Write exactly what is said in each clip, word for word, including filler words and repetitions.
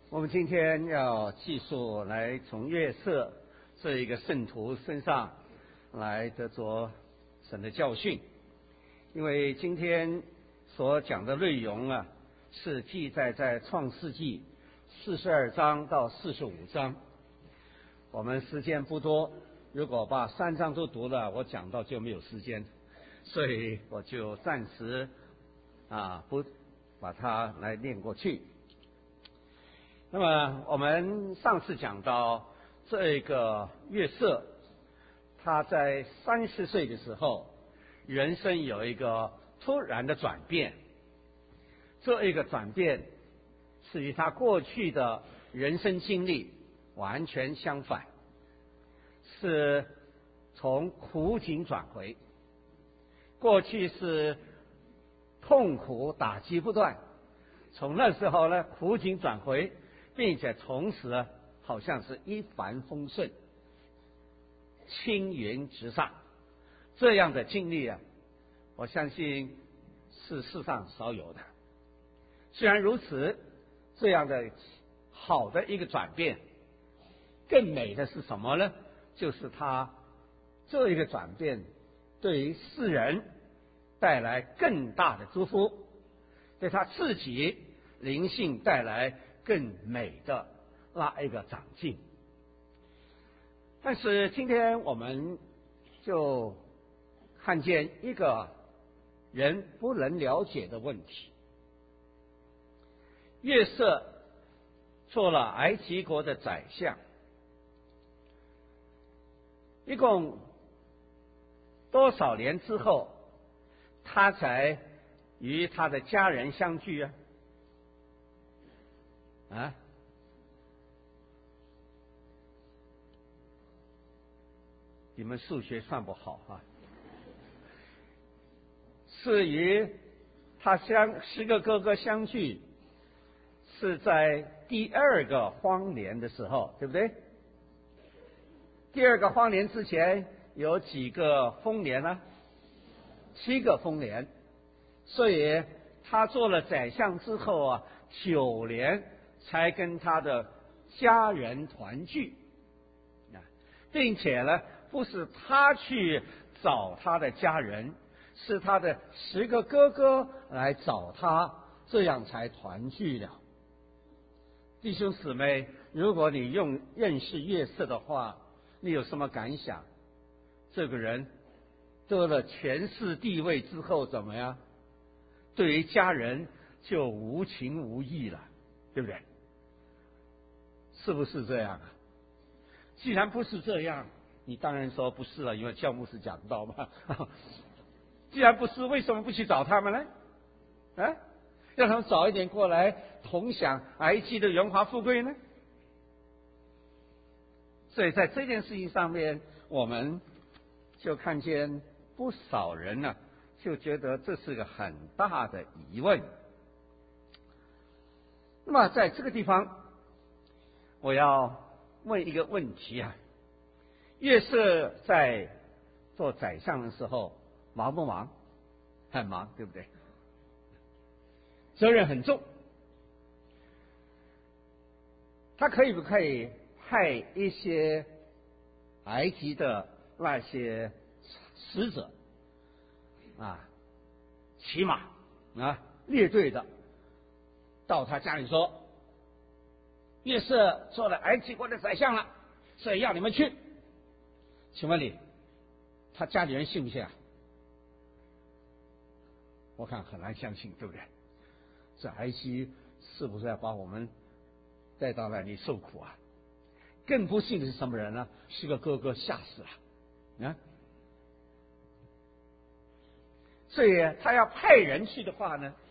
我们今天要继续来从约瑟这一个圣徒身上来得着神的教训，因为今天所讲的内容啊，是记载在创世纪四十二章到四十五章。我们时间不多，如果把三章都读了，我讲到就没有时间，所以我就暂时啊不把它来念过去。那么我们上次讲到这个约瑟，他在三十岁的时候，人生有一个突然的转变。这一个转变是与他过去的人生经历完全相反，是从苦境转回。过去是痛苦打击不断，从那时候呢苦境转回，并且从此好像是一帆风顺，青云直上，这样的经历啊，我相信是世上少有的。虽然如此，这样的好的一个转变，更美的是什么呢？就是他这一个转变对于世人带来更大的祝福，对他自己灵性带来更美的那一个长进。但是今天我们就看见一个人不能了解的问题。约瑟做了埃及国的宰相，一共多少年之后，他才与他的家人相聚啊？啊？你们数学算不好啊？是与他相十个哥哥相聚，是在第二个荒年的时候，对不对？第二个荒年之前有几个丰年呢？七个丰年，所以他做了宰相之后啊，九年才跟他的家人团聚，并且呢，不是他去找他的家人，是他的十个哥哥来找他，这样才团聚了。弟兄姊妹，如果你用认识约瑟的话，你有什么感想？这个人得了权势地位之后怎么样？对于家人就无情无义了，对不对？是不是这样啊？既然不是这样，你当然说不是了，因为教牧师讲到嘛。既然不是，为什么不去找他们呢？啊，让他们早一点过来同享埃及的荣华富贵呢？所以在这件事情上面，我们就看见不少人呢、啊，就觉得这是个很大的疑问。那么在这个地方，我要问一个问题啊：约瑟在做宰相的时候忙不忙？很忙，对不对？责任很重。他可以不可以派一些埃及的那些使者啊，骑马啊，列队的到他家里说，约瑟做了埃及国的宰相了，所以要你们去。请问你，他家里人信不信啊？我看很难相信，对不对？这埃及是不是要把我们带到那里受苦啊？更不幸的是什么人呢？是个哥哥，吓死了啊！所以他要派人去的话呢，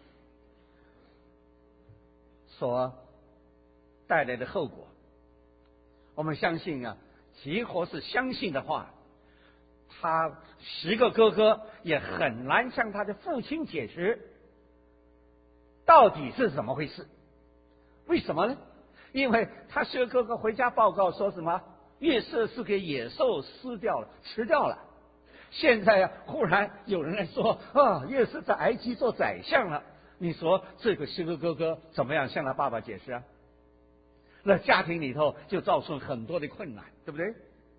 所带来的后果，我们相信啊，几乎是相信的话，他十个哥哥也很难向他的父亲解释到底是怎么回事。为什么呢？因为他十个哥哥回家报告说什么？约瑟是给野兽吃掉了，吃掉了。现在啊，忽然有人来说啊，约瑟在埃及做宰相了。你说这个十个哥哥怎么样向他爸爸解释啊？ 那家庭里头就造成很多的困难，对不对？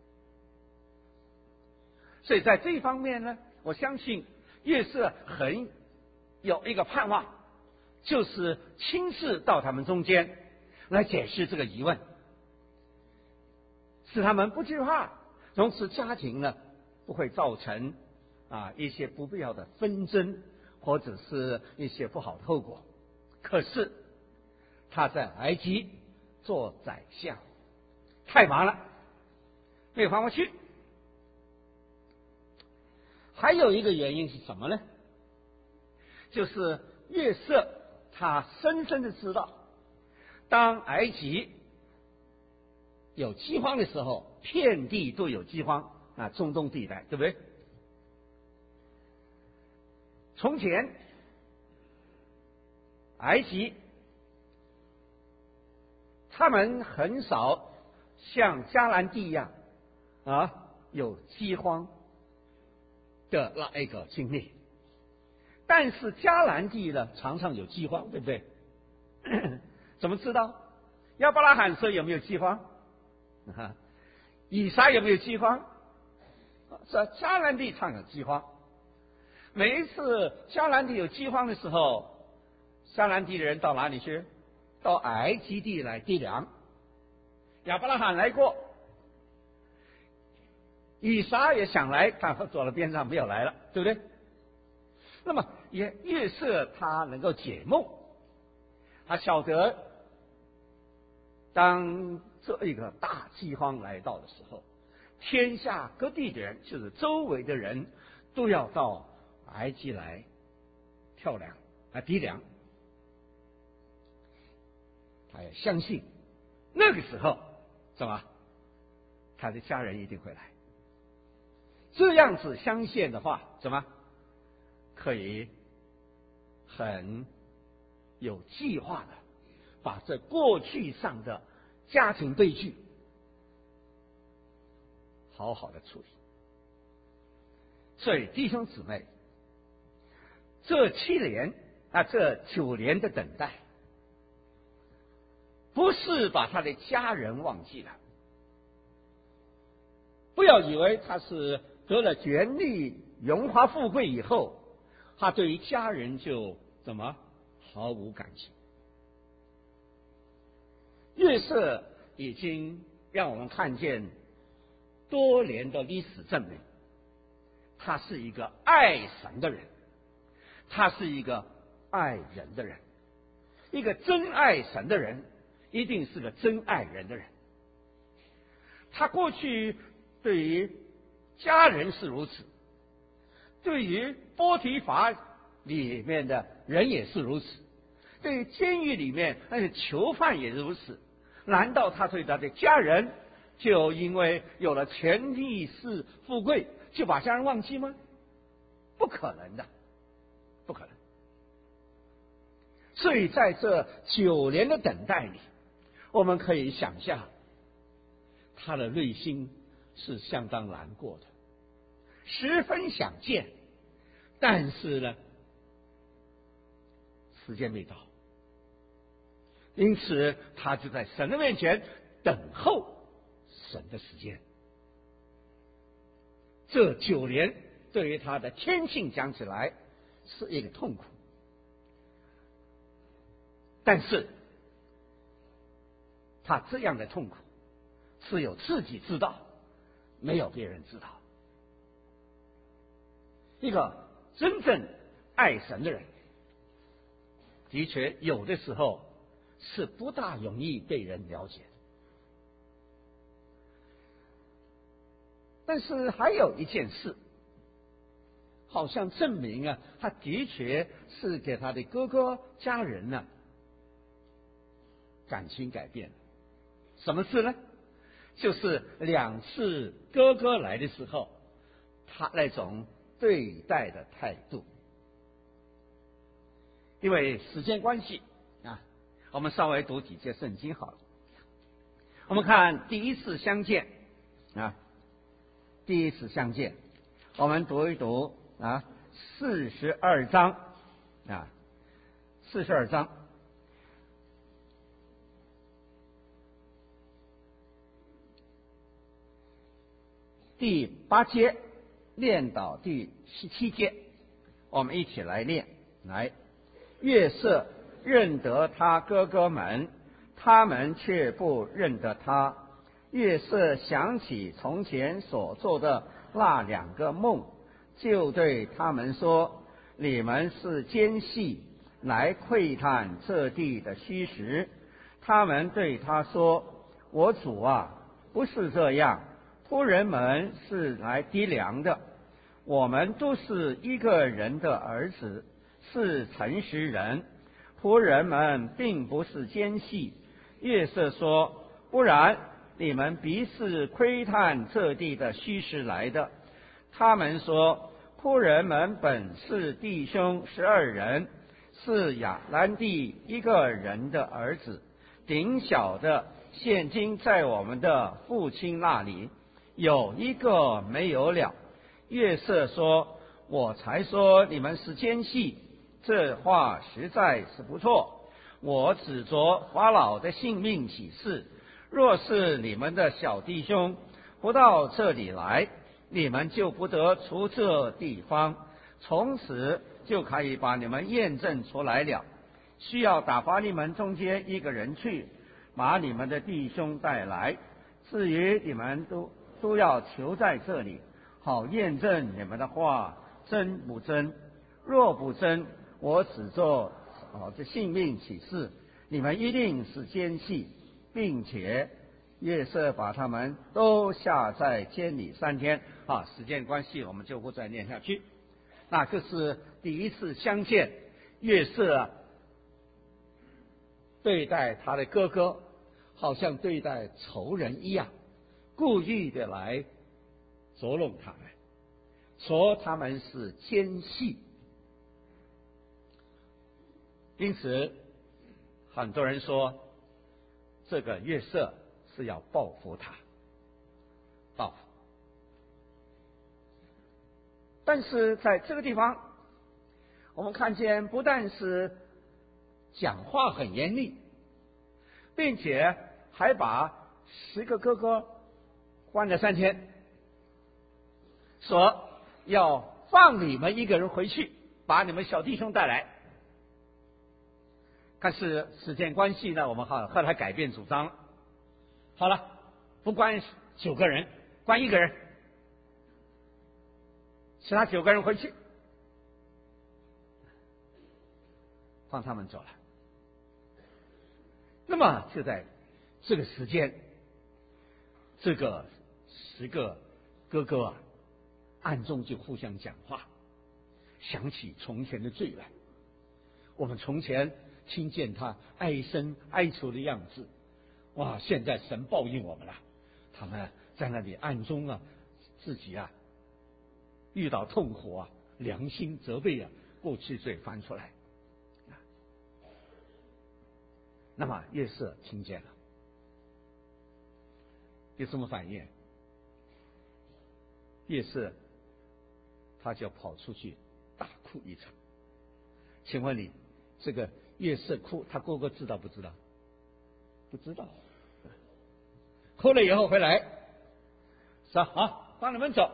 所以在这一方面呢，我相信约瑟很有一个盼望，就是亲自到他们中间来解释这个疑问，使他们不惧怕，同时家庭呢不会造成啊一些不必要的纷争或者是一些不好的后果。可是他在埃及做宰相，太忙了，没有办法去。还有一个原因是什么呢？就是约瑟他深深的知道，当埃及有饥荒的时候，遍地都有饥荒啊，中东地带，对不对？从前埃及他们很少像迦南地一样啊有饥荒的那一个经历，但是迦南地呢常常有饥荒，对不对？怎么知道？亚伯拉罕说有没有饥荒？啊，以撒有没有饥荒？在迦南地常有饥荒。每一次迦南地有饥荒的时候，迦南地的人到哪里去？到埃及地来地粮。亚伯拉罕来过，以撒也想来，他走到边上没有来了，对不对？那么也约瑟他能够解梦，他晓得当这一个大饥荒来到的时候，天下各地的人，就是周围的人，都要到埃及来跳粮来抵粮。他也相信那个时候怎么他的家人一定会来。这样子相信的话，怎么可以很有计划的把这过去上的家庭悲剧好好的处理。所以弟兄姊妹，这七年啊，这九年的等待，不是把他的家人忘记了，不要以为他是得了权力、荣华富贵以后，他对于家人就怎么毫无感情。约瑟已经让我们看见多年的历史证明，他是一个爱神的人，他是一个爱人的人。一个真爱神的人一定是个真爱人的人。他过去对于家人是如此，对于波提乏里面的人也是如此，对于监狱里面那些囚犯也如此。难道他对他的家人就因为有了权力是富贵就把家人忘记吗？不可能的，不可能。所以在这九年的等待里，我们可以想象他的内心是相当难过的，十分想见，但是呢时间没到，因此他就在神的面前等候神的时间。这九年对于他的天性讲起来是一个痛苦，但是他这样的痛苦只有自己知道，没有别人知道。一个真正爱神的人，的确有的时候是不大容易被人了解的。但是还有一件事，好像证明啊，他的确是给他的哥哥家人呢感情改变了。什么事呢？就是两次哥哥来的时候，他那种对待的态度。因为时间关系啊，我们稍微读几节圣经好了。我们看第一次相见啊，第一次相见，我们读一读啊，四十二章啊，四十二章。 第八节念到第十七节，我们一起来念。来，约瑟认得他哥哥们，他们却不认得他。约瑟想起从前所做的那两个梦，就对他们说：你们是奸细，来窥探这地的虚实。他们对他说：我主啊，不是这样，仆人们是来抵粮的，我们都是一个人的儿子，是诚实人，仆人们并不是奸细。约瑟说：不然，你们必是窥探这地的虚实来的。他们说：仆人们本是弟兄十二人，是亚兰地一个人的儿子，顶小的现今在我们的父亲那里，有一个没有了。约瑟说：我才说你们是奸细，这话实在是不错。我指着法老的性命起誓，若是你们的小弟兄不到这里来，你们就不得出这地方，从此就可以把你们验证出来了。需要打发你们中间一个人去，把你们的弟兄带来。至于你们都都要求在这里，好验证你们的话真不真。若不真，我只做哦这性命起誓，你们一定是奸细，并且约瑟把他们都下在监里三天。啊，时间关系，我们就不再念下去。那这是第一次相见，约瑟啊，对待他的哥哥，好像对待仇人一样，故意的来捉弄他们，说他们是奸细。因此，很多人说，这个约瑟是要报复他，报复。但是在这个地方，我们看见不但是讲话很严厉，并且还把十个哥哥关了三天，说要放你们一个人回去，把你们小弟兄带来。但是时间关系呢，我们后后来改变主张了。好了，不关九个人，关一个人，其他九个人回去，放他们走了。那么就在这个时间，这个十个哥哥啊，暗中就互相讲话，想起从前的罪来。我们从前听见他哀声哀求的样子，哇！现在神报应我们了。他们在那里暗中啊，自己啊遇到痛苦啊，良心责备啊，过去罪翻出来。那么约瑟听见了，有什么反应？约瑟他就跑出去大哭一场。请问你，这个约瑟哭，他哥哥知道不知道？不知道。哭了以后回来，说好，放你们走。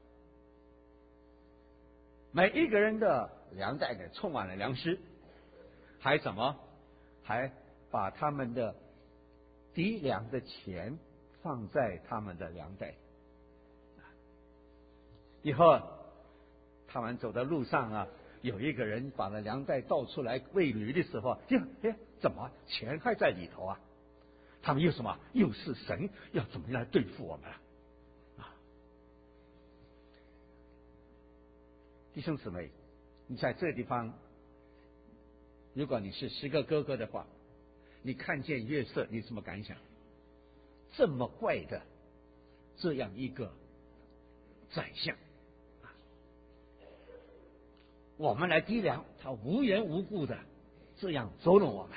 每一个人的粮袋里充满了粮食，还怎么？还把他们的抵粮的钱放在他们的粮袋。以后他们走的路上啊，有一个人把那粮袋倒出来喂驴的时候，哟，哎，怎么钱还在里头啊？他们又什么？又是神要怎么样对付我们啊？啊，弟兄姊妹，你在这个地方，如果你是十个哥哥的话，你看见约瑟，你什么感想？这么怪的这样一个宰相，我们来抵粮，他无缘无故的这样捉弄我们。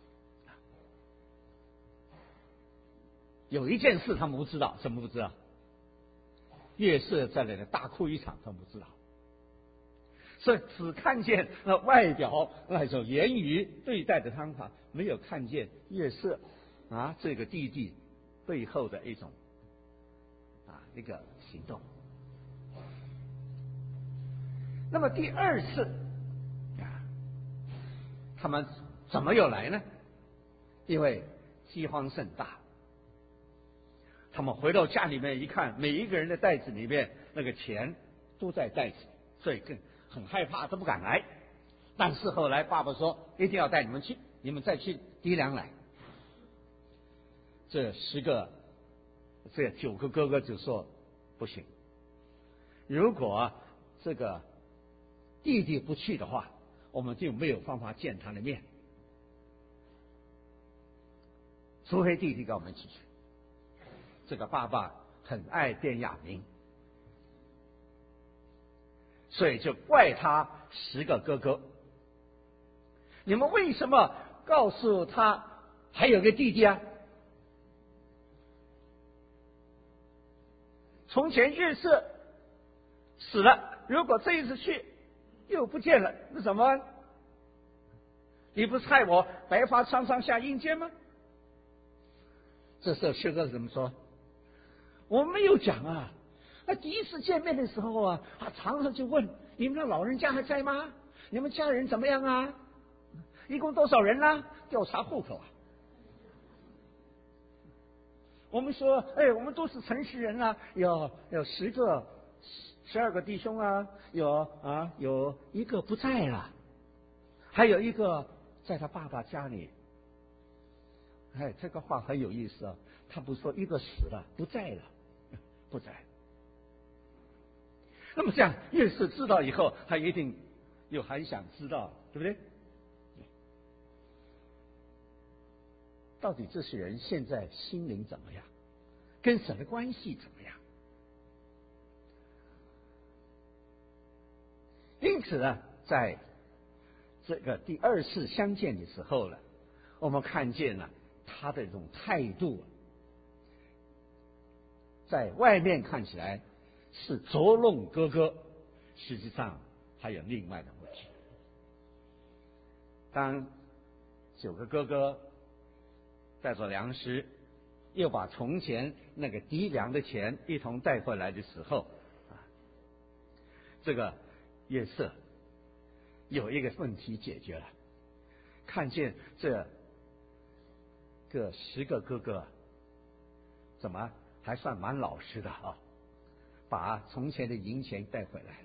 有一件事他们不知道，什么不知道？约瑟在那里大哭一场，他们不知道，所以只看见那外表那种言语对待的方法，没有看见约瑟啊这个弟弟背后的一种啊那个行动。那么第二次啊，他们怎么又来呢？因为饥荒甚大，他们回到家里面一看，每一个人的袋子里面那个钱都在袋子，所以更很害怕，都不敢来。但是后来爸爸说一定要带你们去，你们再去提粮来。这十个这九个哥哥就说不行，如果这个弟弟不去的话，我们就没有办法见他的面，除非弟弟跟我们一起去。这个爸爸很爱卞雅明，所以就怪他十个哥哥，你们为什么告诉他还有个弟弟啊？从前约瑟死了，如果这一次去又不见了，那怎么办？你不是害我白发苍苍下阴间吗？这时候薛哥怎么说？我没有讲啊，那第一次见面的时候啊，他常常就问你们的老人家还在吗？你们家人怎么样啊？一共多少人啊？调查户口啊。我们说，哎，我们都是诚实人啊，有有十个、十二个弟兄啊，有啊，有一个不在了，还有一个在他爸爸家里。哎，这个话很有意思啊，他不说一个死了，不在了，不在。那么这样，越是知道以后，他一定又很想知道，对不对？到底这些人现在心灵怎么样？跟神的关系怎么样？因此呢，在这个第二次相见的时候呢，我们看见了他的这种态度，在外面看起来是捉弄哥哥，实际上还有另外的问题。当九个哥哥带着粮食，又把从前那个籴粮的钱一同带回来的时候，啊，这个约瑟有一个问题解决了，看见这个十个哥哥怎么还算蛮老实的啊，把从前的银钱带回来了。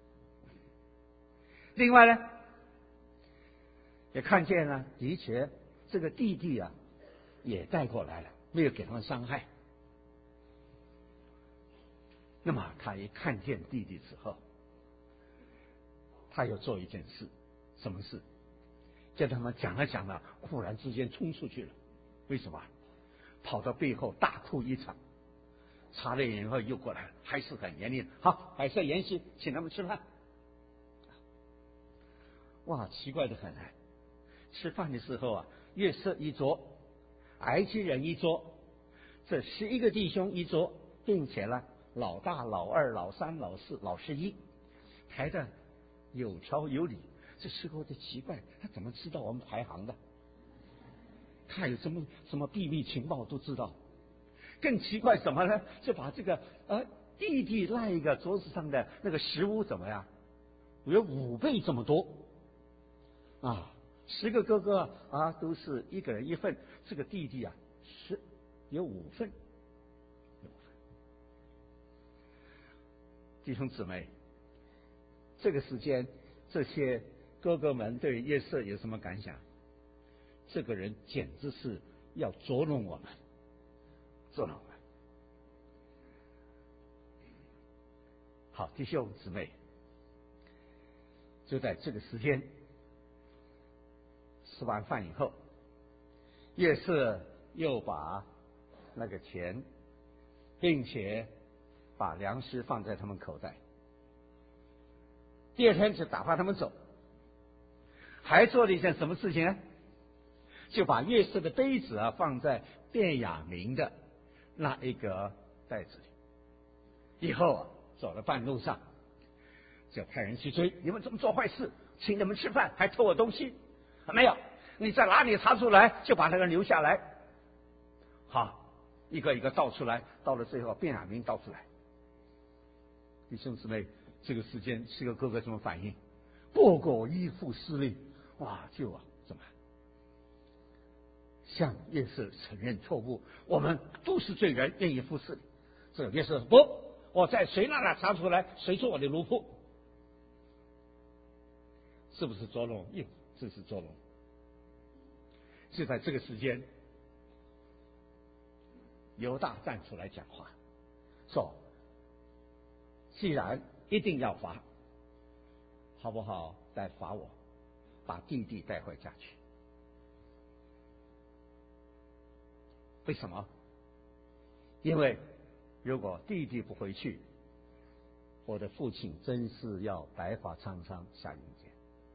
另外呢，也看见了，的确这个弟弟啊也带过来了，没有给他们伤害。那么他一看见弟弟之后，他又做一件事，什么事？叫他们讲了讲了，忽然之间冲出去了。为什么？跑到背后大哭一场，查了以后又过来了，还是很严厉。好，摆设筵席，请他们吃饭。哇，奇怪的很啊！吃饭的时候啊，约瑟一桌，埃及人一桌，这十一个弟兄一桌，并且呢，老大、老二、老三、老四、老十一，排的有条有理。这时候就奇怪，他怎么知道我们排行的？他有什么什么秘密情报都知道。更奇怪什么呢？就把这个呃弟弟那一个桌子上的那个食物怎么样，有五倍这么多啊！十个哥哥啊，都是一个人一份，这个弟弟啊是有五份。有五份。弟兄姊妹，这个时间这些哥哥们对约瑟有什么感想？这个人简直是要捉弄我们，捉弄我们。好，弟兄姊妹，就在这个时间，吃完饭以后，约瑟又把那个钱，并且把粮食放在他们口袋。第二天就打发他们走，还做了一件什么事情呢？就把约瑟的杯子啊放在卞雅明的那一个袋子里。以后啊，走了半路上，就派人去追，你们怎么做坏事？请你们吃饭还偷我东西？没有，你在哪里查出来就把那个人留下来。好，一个一个倒出来，到了最后卞雅明倒出来， 弟兄姊妹，这个时间十个哥哥怎么反应？个个依附势力，哇，就啊，怎么向约瑟承认错误？我们都是罪人，愿意服侍你。这个约瑟说不，我在谁那里查出来，谁做我的奴仆？是不是捉弄？哟，这是捉弄。就在这个时间，犹大站出来讲话，说：既然一定要罚，好不好？再罚我，把弟弟带回家去。为什么？因为如果弟弟不回去，我的父亲真是要白发苍苍下阴间。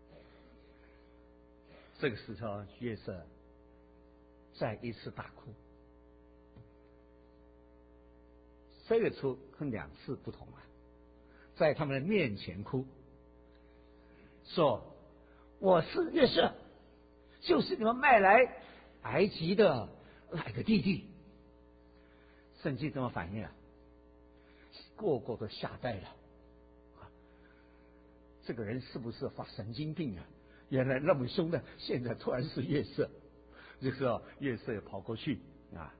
这个时候，约瑟再一次大哭。这个哭跟两次不同啊，在他们的面前哭，说：我是约瑟，就是你们卖来埃及的那个弟弟。圣经怎么反应啊？个个都吓呆了。这个人是不是发神经病啊？原来那么凶的，现在突然是约瑟。这时候约瑟也跑过去啊，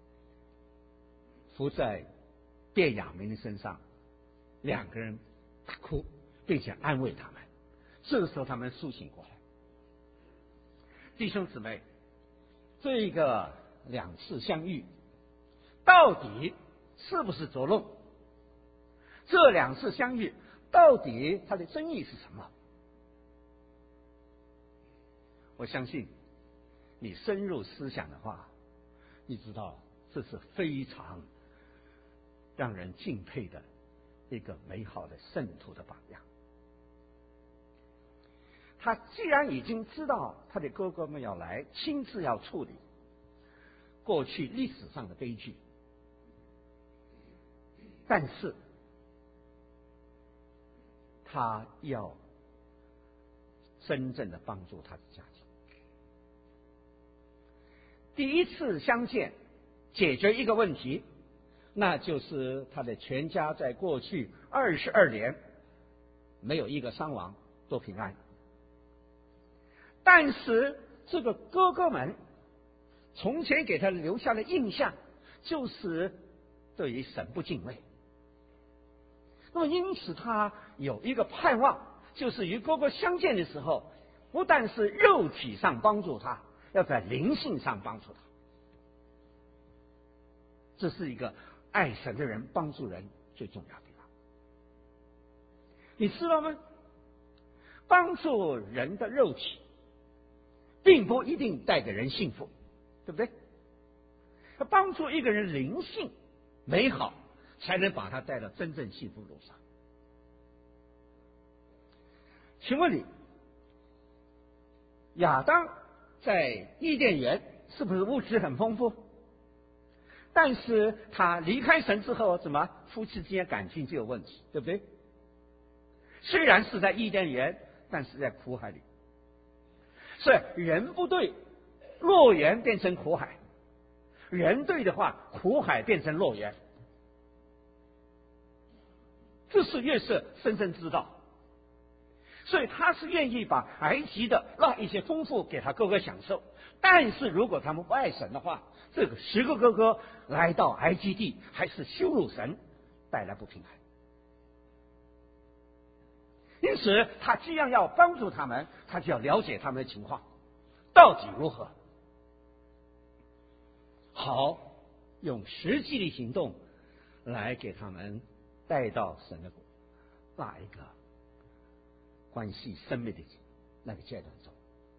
伏在便雅悯的身上，两个人大哭，并且安慰他们。这个时候他们苏醒过来。弟兄姊妹，这个两次相遇到底是不是捉弄？这两次相遇到底它的真意是什么？我相信你深入思想的话，你知道这是非常让人敬佩的一个美好的圣徒的榜样。他既然已经知道他的哥哥们要来，亲自要处理过去历史上的悲剧，但是他要真正的帮助他的家庭。第一次相见解决一个问题，那就是他的全家在过去二十二年没有一个伤亡，都平安。但是这个哥哥们从前给他留下的印象就是对于神不敬畏，那么因此他有一个盼望，就是与哥哥相见的时候，不但是肉体上帮助他，要在灵性上帮助他。这是一个爱神的人帮助人最重要的地方。你知道吗？帮助人的肉体并不一定带给人幸福，对不对？帮助一个人灵性美好，才能把他带到真正幸福路上。请问你，亚当在伊甸园是不是物质很丰富？但是他离开神之后，怎么夫妻之间感情就有问题，对不对？虽然是在伊甸园，但是在苦海里。所以人不对，乐园变成苦海；人对的话，苦海变成乐园。这是约瑟深深知道，所以他是愿意把埃及的那一些丰富给他哥哥享受。但是如果他们不爱神的话，这个十个哥哥来到埃及地，还是羞辱神，带来不平安。因此他既然要帮助他们，他就要了解他们的情况到底如何，好用实际的行动来给他们带到神的那一个关系生命的那个阶段中。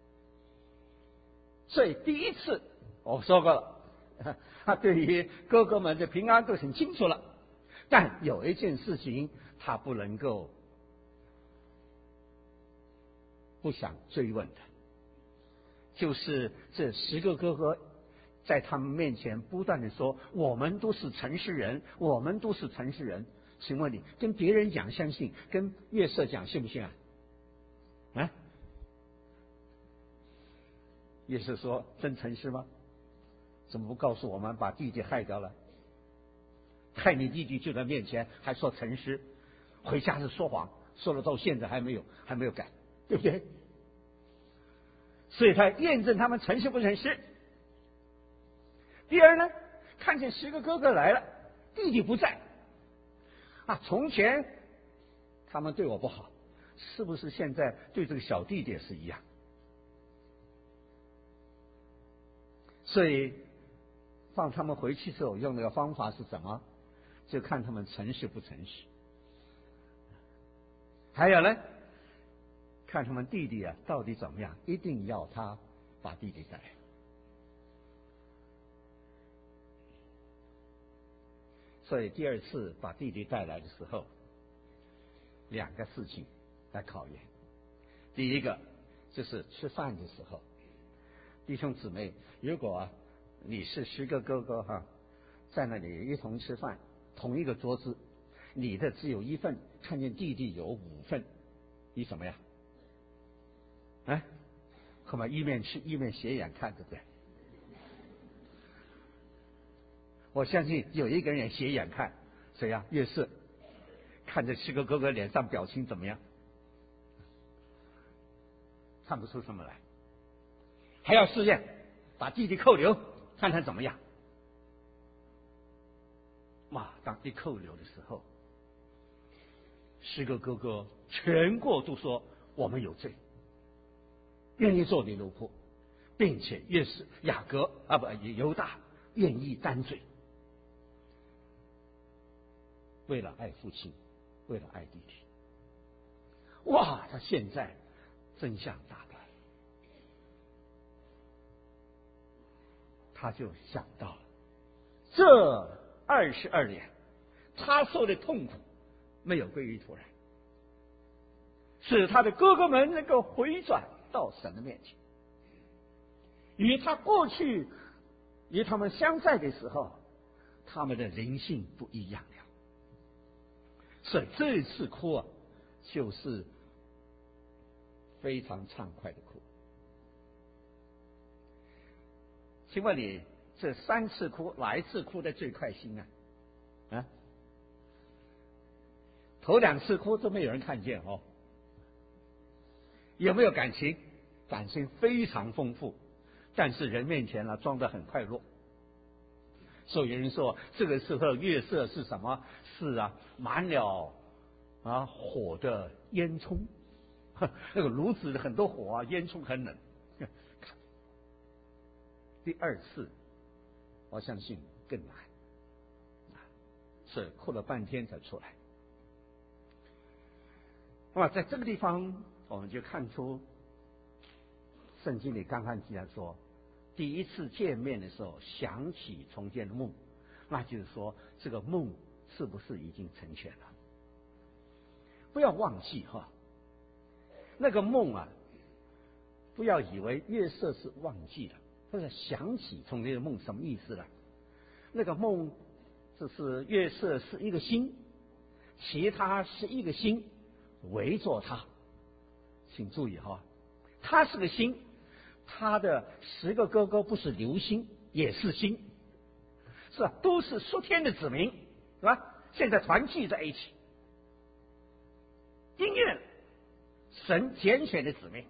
所以第一次我说过了，他对于哥哥们的平安都很清楚了，但有一件事情他不能够不想追问的，就是这十个哥哥在他们面前不断的说，我们都是诚实人，我们都是诚实人。请问你跟别人讲相信，跟约瑟讲信不信啊？啊？约瑟说真诚实吗？怎么不告诉我们把弟弟害掉了？害你弟弟就在面前还说诚实， 回家是说谎，说了到现在还没有还没有改，对不对？所以他验证他们诚实不诚实。第二呢，看见十个哥哥来了，弟弟不在啊，从前他们对我不好，是不是现在对这个小弟弟也是一样？所以放他们回去之后用那个方法是什么？就看他们诚实不诚实。还有呢，看他们弟弟啊到底怎么样，一定要他把弟弟带来。所以第二次把弟弟带来的时候，两个事情来考验。第一个就是吃饭的时候，弟兄姊妹，如果、啊、你是十个哥哥哈、啊，在那里一同吃饭，同一个桌子，你的只有一份，看见弟弟有五份，你什么呀？哎，干嘛一面吃一面斜眼看，对不对？我相信有一个人也斜眼看，谁呀？约瑟，看着十个哥哥脸上表情怎么样？看不出什么来，还要试验，把弟弟扣留，看他怎么样。哇，当一扣留的时候，十个哥哥全国都说我们有罪，愿意做你奴仆，并且约瑟、雅各啊不犹大愿意担罪，为了爱父亲，为了爱弟弟。哇，他现在真相大白，他就想到了这二十二年他受的痛苦没有归于突然，使他的哥哥们能够回转到神的面前，与他过去与他们相在的时候，他们的灵性不一样了。所以这一次哭啊，就是非常畅快的哭。请问你这三次哭，哪一次哭的最开心啊？啊？头两次哭都没有人看见哦。有没有感情？感情非常丰富，但是人面前呢、啊、装得很快乐。所以有人说这个时候月色是什么？是啊，满了啊火的烟囱，那个炉子很多火啊，烟囱很冷。第二次，我相信更难，是哭了半天才出来。那么在这个地方，我们就看出圣经里刚刚记载说，第一次见面的时候想起重建的梦，那就是说这个梦是不是已经成全了？不要忘记哈，那个梦啊，不要以为约瑟是忘记了，或者想起重建的梦，什么意思呢？那个梦就是约瑟是一个心，其他是一个心围着他。请注意哈，他是个心，他的十个哥哥不是流星，也是星，是吧？都是属天的子民，是吧？现在团聚在一起，因愿神拣选的子民，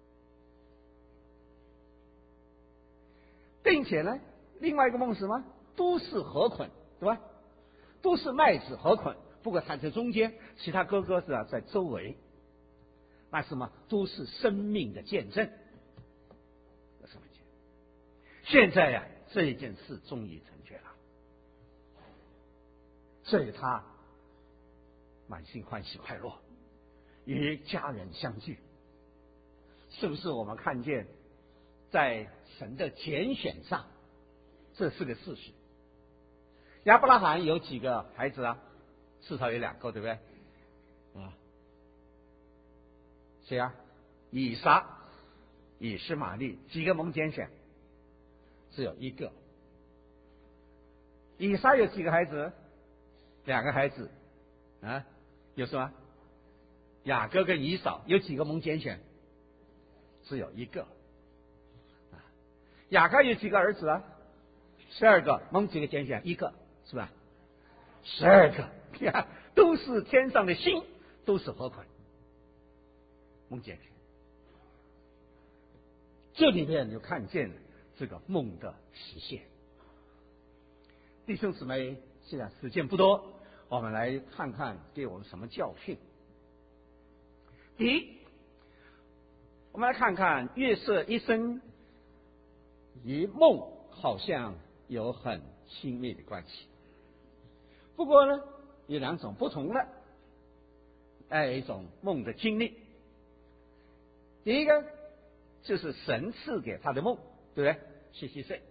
并且呢，另外一个梦是什么？都是河捆，对吧？都是麦子河捆，不过他在中间，其他哥哥是啊在周围。那什么都是生命的见证，什么见？现在呀、啊，这一件事终于成全了，所以他满心欢喜快乐，与家人相聚。是不是我们看见在神的拣选上，这是个事实？亚伯拉罕有几个孩子啊？至少有两个，对不对？啊。谁啊？以撒、以实玛利，几个蒙拣选？只有一个。以撒有几个孩子？两个孩子啊？有什么？雅各跟以扫有几个蒙拣选？只有一个。啊，雅各有几个儿子啊？十二个，蒙几个拣选？一个，是吧？十二个，都是天上的星都是合捆，梦解开。这里面就看见了这个梦的实现。弟兄姊妹，现在时间不多，我们来看看给我们什么教训。第一，我们来看看约瑟一生与梦好像有很亲密的关系。不过呢，有两种不同的，还有一种梦的经历。第一个就是神赐给他的梦，对不对？七七岁。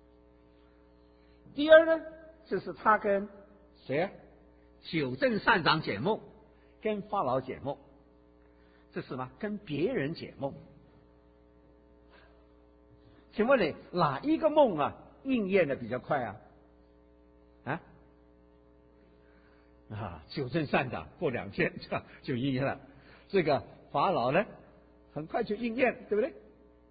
第二呢，就是他跟谁啊？九正善长解梦，跟法老解梦。这是什么？跟别人解梦。请问你哪一个梦啊应验的比较快啊？啊？啊，九正善长过两天就应验了。这个法老呢，很快就应验，对不对？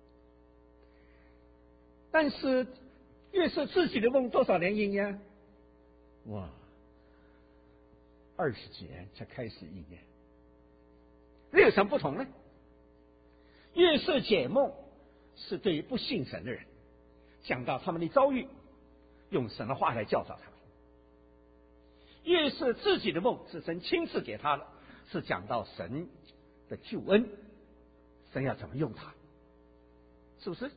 但是约瑟自己的梦多少年应验？哇，二十几年才开始应验。那有什么不同呢？约瑟解梦是对于不信神的人讲到他们的遭遇，用神的话来教导他们。约瑟自己的梦是神亲自给他的，是讲到神的救恩，神要怎么用他，是不是？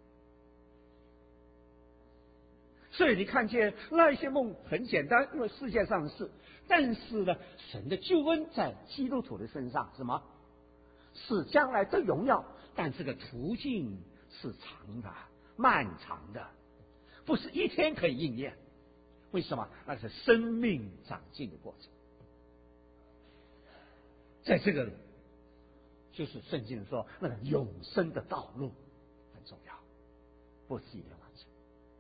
所以你看见那一些梦很简单，因为世界上是，但是呢，神的救恩在基督徒的身上，什么？是将来的荣耀，但这个途径是长的、漫长的，不是一天可以应验。为什么？那是生命长进的过程。在这个就是圣经说那个永生的道路很重要，不是一天完成。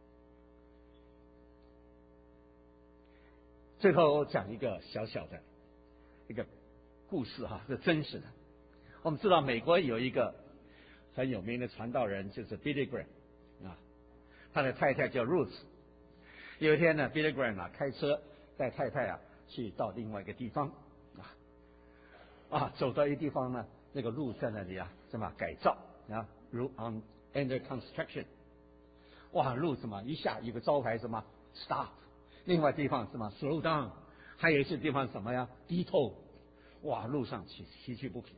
最后讲一个小小的一个故事哈，是真实的。我们知道美国有一个很有名的传道人，就是 Billy Graham 啊，他的太太叫 Ruth。有一天呢 ，Billy Graham 啊开车带太太啊去到另外一个地方啊啊，走到一个地方呢，那个路在那里啊什么改造啊 ，road on under construction。哇，路什么一下有个招牌什么 stop。另外地方什么 slow down， 还有一些地方什么呀低头，哇，路上崎崎岖不平。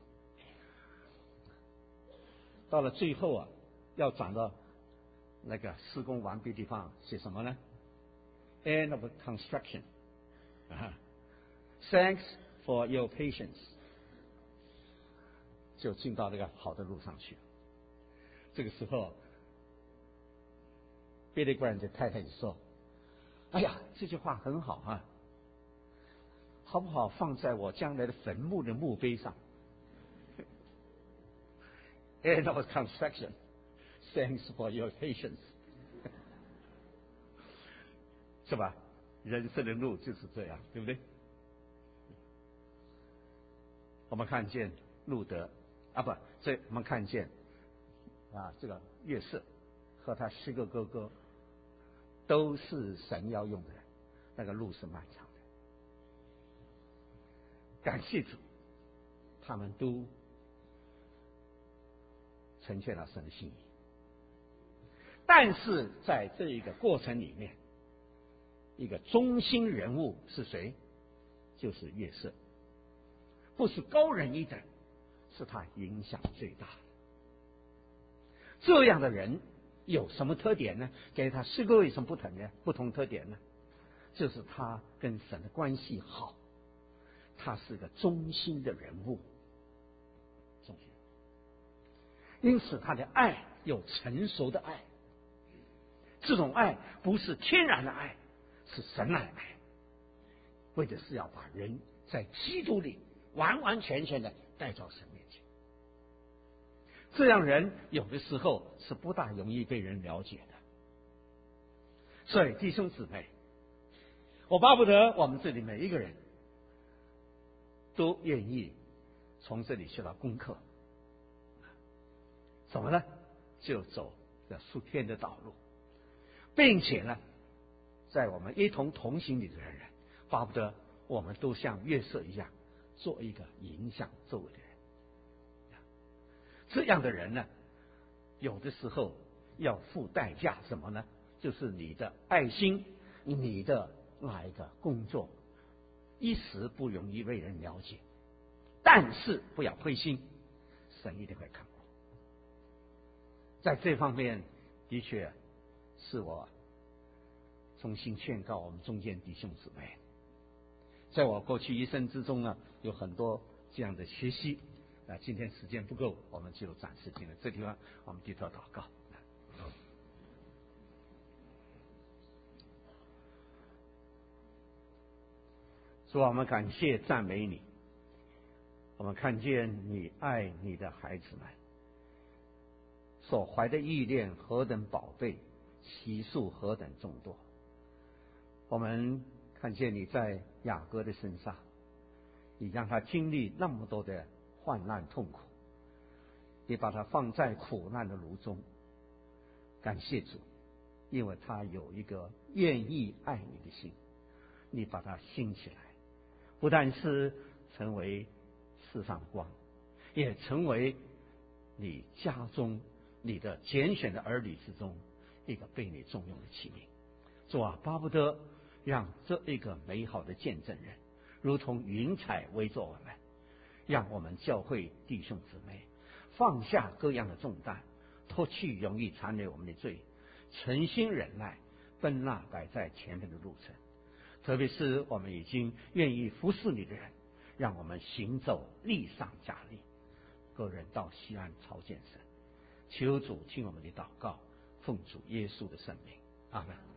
到了最后啊，要转到那个施工完毕地方，写什么呢 ？End of construction。啊 ，Thanks for your patience。就进到那个好的路上去。这个时候 ，Billy Graham 的太太就说。哎呀，这句话很好啊，好不好放在我将来的坟墓的墓碑上 ？End of construction. Thanks for your patience. 是吧？人生的路就是这样，对不对？我们看见路德啊，不，这我们看见啊，这个约瑟和他十个哥哥。都是神要用的人，那个路是漫长的。感谢主，他们都成全了神的心意。但是在这一个过程里面，一个中心人物是谁？就是约瑟，不是高人一等，是他影响最大的。这样的人。有什么特点呢？给他十个有什么不同呢？不同特点呢？就是他跟神的关系好，他是个忠心的人物，忠心。因此他的爱有成熟的爱，这种爱不是天然的爱，是神来的爱，为的是要把人在基督里完完全全的带到神面前。这样人有的时候是不大容易被人了解的，所以弟兄姊妹，我巴不得我们这里每一个人都愿意从这里学到功课。怎么呢？就走这属天的道路，并且呢，在我们一同同行里的人，巴不得我们都像约瑟一样， 做一个影响周围的人。这样的人呢，有的时候要付代价，什么呢？就是你的爱心，你的那一个工作，一时不容易为人了解，但是不要灰心，神一定会看过。在这方面，的确是我衷心劝告我们中间弟兄姊妹。在我过去一生之中呢，有很多这样的学习。啊，今天时间不够，我们就暂时停了。这地方我们低头祷告。主，我们感谢赞美你，我们看见你爱你的孩子们所怀的意念何等宝贝，其数何等众多。我们看见你在雅各的身上，你让他经历那么多的患难痛苦，你把他放在苦难的炉中。感谢主，因为他有一个愿意爱你的心，你把他兴起来，不但是成为世上光，也成为你家中你的拣选的儿女之中一个被你重用的器皿。主啊，巴不得让这一个美好的见证人如同云彩围着我们，让我们教会弟兄姊妹放下各样的重担，脱去容易缠累我们的罪，诚心忍耐，奔那摆在前面的路程。特别是我们已经愿意服侍你的人，让我们行走力上加力，个人到西安朝见神。求主听我们的祷告，奉主耶稣的圣名，阿们。